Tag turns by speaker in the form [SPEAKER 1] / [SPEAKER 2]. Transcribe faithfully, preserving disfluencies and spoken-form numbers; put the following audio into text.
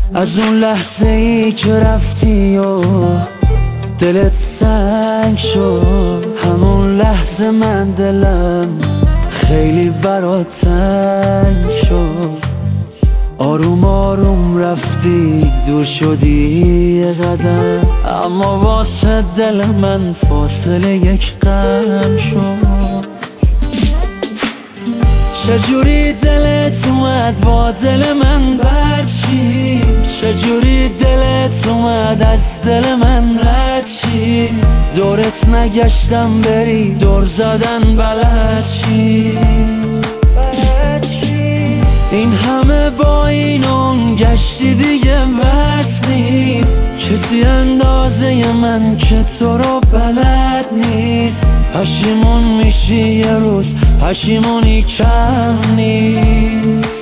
[SPEAKER 1] از اون لحظه ای که رفتی و دلت سنگ شد، همون لحظه من دلم خیلی برات تنگ شد. آروم آروم رفتی دور شدی یه قدم، اما واسه دل من فاصله یک قدم شد. چجوری دلت اومد با دل من برچی، چجوری دلت اومد از دل من رد چی، دورت نگشتم بری دور زدن بلد چی. این همه با این اون گشتی دیگه بس نیست، کسی اندازه من که تو رو بلد نیست. پشیمون میشی یه روز، پشیمونی کم نیست.